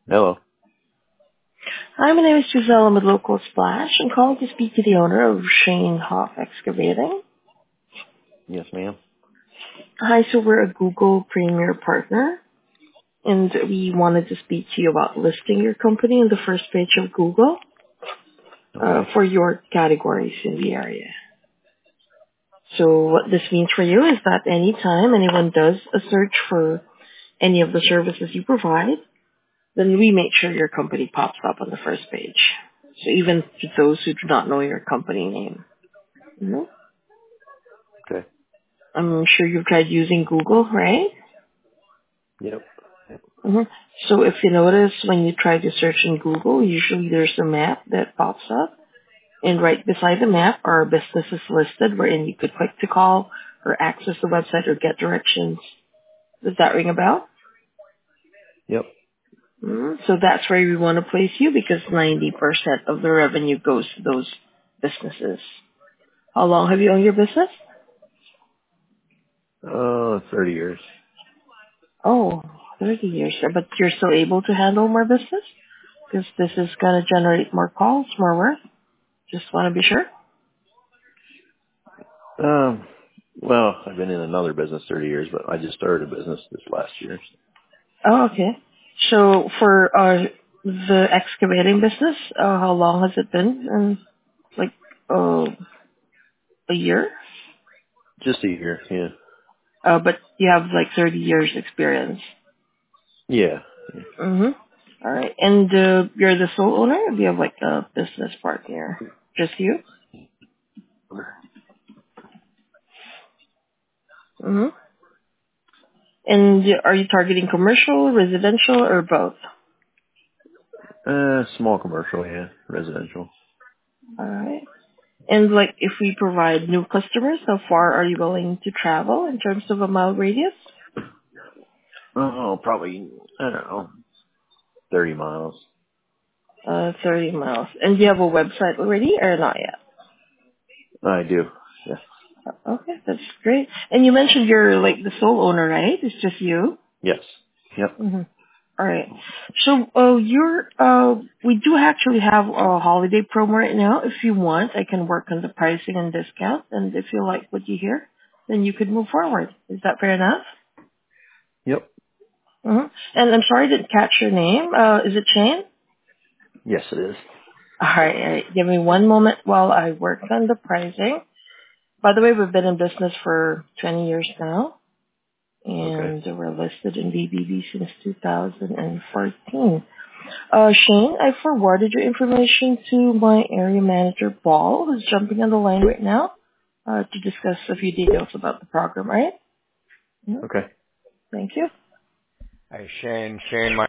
Hello. Hi, my name is Giselle. I'm with Local Splash. I'm calling to speak to the owner of Shane Hoff Excavating. Yes, ma'am. Hi, so we're a Google Premier partner, and we wanted to speak to you about listing your company on the first page of Google Okay. for your categories in the area. So what this means for you is that anytime anyone does a search for any of the services you provide, then we make sure your company pops up on the first page. So even to those who do not know your company name. Mhm. Okay. I'm sure you've tried using Google, right? Yep. hmm So if you notice when you try to search in Google, usually there's a map that pops up. And right beside the map are businesses listed wherein you could click to call or access the website or get directions. Does that ring a bell? Yep. So that's where we want to place you because 90% of the revenue goes to those businesses. How long have you owned your business? 30 years. Oh, 30 years. But you're still able to handle more business? Because this is going to generate more calls, more work. Just want to be sure. Um, well, I've been in another business 30 years, but I just started a business this last year. Oh, okay. So for the excavating business, how long has it been? Like uh, a year? Just a year. Yeah. But you have like 30 years experience. Yeah. Mm-hmm. All right. And you're the sole owner, or do you have like a business partner? Just you? Mm-hmm. And are you targeting commercial, residential, or both? Small commercial. Yeah. Residential. All right. And like if we provide new customers, how far are you willing to travel in terms of a mile radius? Oh, probably, I don't know, 30 miles. 30 miles. And do you have a website already or not yet? I do. Yes. Okay, that's great. And you mentioned you're like the sole owner, right? It's just you? Yes. Yep. Mm-hmm. All right. So, we do actually have a holiday promo right now. If you want, I can work on the pricing and discount. And if you like what you hear, then you could move forward. Is that fair enough? Yep. Mm-hmm. And I'm sorry I didn't catch your name. Is it Shane? Yes, it is. All right. Give me one moment while I work on the pricing. By the way, we've been in business for 20 years now, Okay. and we're listed in BBB since 2014. Shane, I forwarded your information to my area manager, Paul, who's jumping on the line right now to discuss a few details about the program, right? Okay. Thank you. Hey, Shane. Shane, my